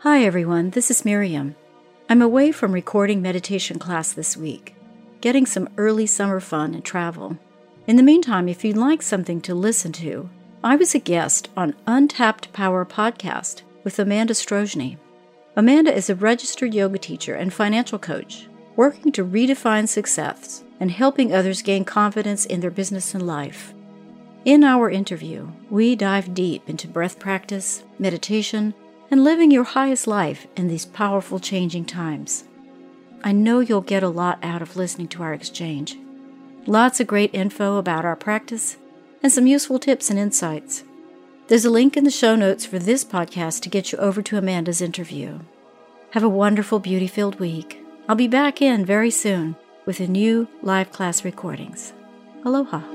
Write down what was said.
Hi everyone, this is Miriam. I'm away from recording meditation class this week, getting some early summer fun and travel. In the meantime, if you'd like something to listen to, I was a guest on Untapped Power podcast with Amanda Strojny. Amanda is a registered yoga teacher and financial coach, working to redefine success and helping others gain confidence in their business and life. In our interview, we dive deep into breath practice, meditation, and living your highest life in these powerful changing times. I know you'll get a lot out of listening to our exchange. Lots of great info about our practice and some useful tips and insights. There's a link in the show notes for this podcast to get you over to Amanda's interview. Have a wonderful, beauty-filled week. I'll be back in very soon with a new live class recordings. Aloha.